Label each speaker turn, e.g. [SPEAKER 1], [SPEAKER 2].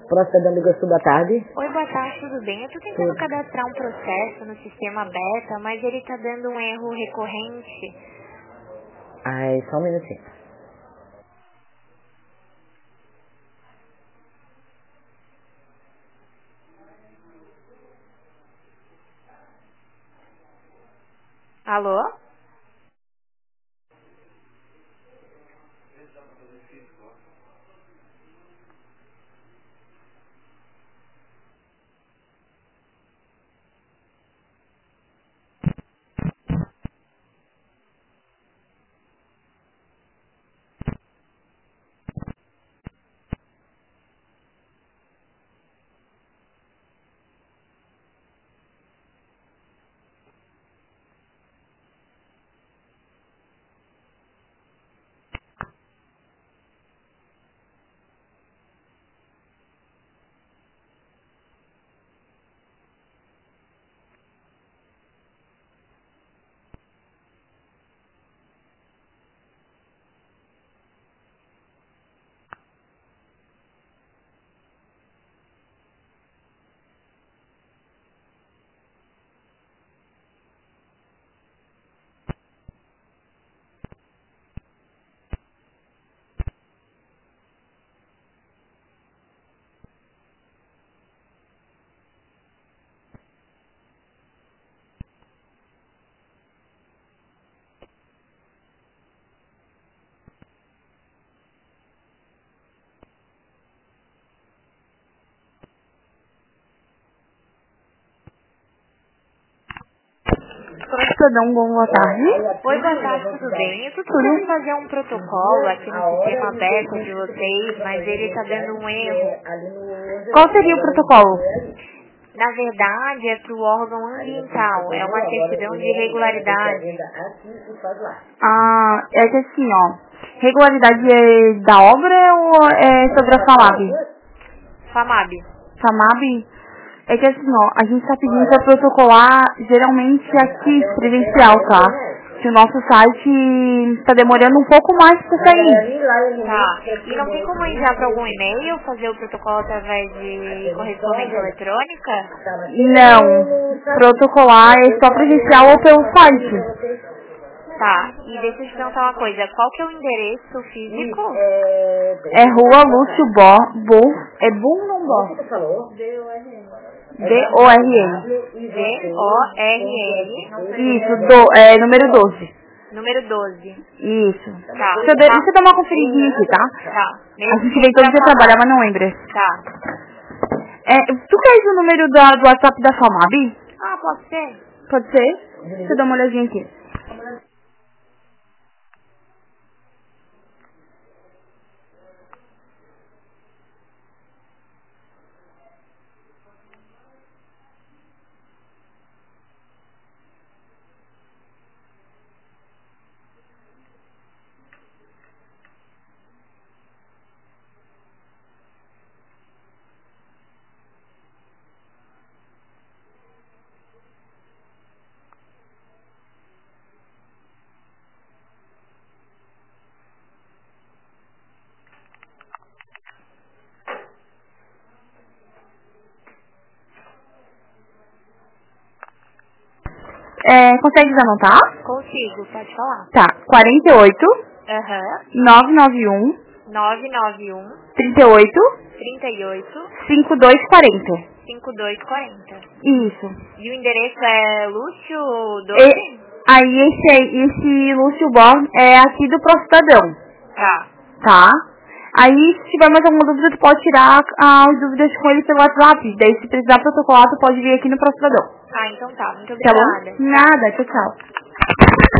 [SPEAKER 1] Procedendo do Iguaçu, boa tarde.
[SPEAKER 2] Oi, boa tarde, tudo bem? Eu tô tentando cadastrar um processo no sistema beta, mas ele tá dando um erro recorrente.
[SPEAKER 1] Ai, só um minutinho.
[SPEAKER 2] Alô?
[SPEAKER 3] Procedão, boa tarde.
[SPEAKER 2] Oi, boa tarde, tudo bem? Eu tô tentando fazer um protocolo aqui no sistema beta de vocês, mas ele tá dando um erro.
[SPEAKER 3] Qual seria o protocolo?
[SPEAKER 2] Na verdade, é pro órgão ambiental, é uma certidão de regularidade.
[SPEAKER 3] É que assim, ó. Regularidade é da obra ou é sobre a FAMAB?
[SPEAKER 2] FAMAB.
[SPEAKER 3] FAMAB? É que assim, ó, a gente tá pedindo pra protocolar geralmente aqui, presencial, tá? Que o nosso site tá demorando um pouco mais pra sair.
[SPEAKER 2] Tá. E não tem como enviar para algum e-mail, fazer o protocolo através de correspondência eletrônica?
[SPEAKER 3] Não. Protocolar é só presencial ou pelo site.
[SPEAKER 2] Tá. E deixa eu te perguntar uma coisa. Qual que é o endereço físico?
[SPEAKER 3] É Rua Lúcio Bo. É Bo ou não Bo? D-O-R-N.
[SPEAKER 2] D-O-R-N.
[SPEAKER 3] Isso, número 12.
[SPEAKER 2] Número 12.
[SPEAKER 3] Isso.
[SPEAKER 2] Tá.
[SPEAKER 3] Deixa eu dar uma conferidinha aqui, tá?
[SPEAKER 2] Tá.
[SPEAKER 3] A gente vem todo dia trabalhar, mas não lembra.
[SPEAKER 2] Tá.
[SPEAKER 3] Tu queres o número do WhatsApp da FAMAB?
[SPEAKER 2] Ah, pode ser?
[SPEAKER 3] Pode ser? Deixa eu dar uma olhadinha aqui. Consegue anotar?
[SPEAKER 2] Consigo, pode falar.
[SPEAKER 3] Tá, 48
[SPEAKER 2] Aham.
[SPEAKER 3] 991
[SPEAKER 2] 991
[SPEAKER 3] 38
[SPEAKER 2] 38
[SPEAKER 3] 5240.
[SPEAKER 2] 5240.
[SPEAKER 3] Isso.
[SPEAKER 2] E o endereço é Lúcio 12?
[SPEAKER 3] Aí esse Lúcio Born é aqui do Prostadão.
[SPEAKER 2] Tá.
[SPEAKER 3] Tá? Aí se tiver mais alguma dúvida, tu pode tirar as dúvidas com ele pelo WhatsApp. Daí se precisar protocolar, tu pode vir aqui no Prostadão.
[SPEAKER 2] Ah, então tá. Muito
[SPEAKER 3] Tá
[SPEAKER 2] obrigada.
[SPEAKER 3] bom? Nada, tchau, tchau.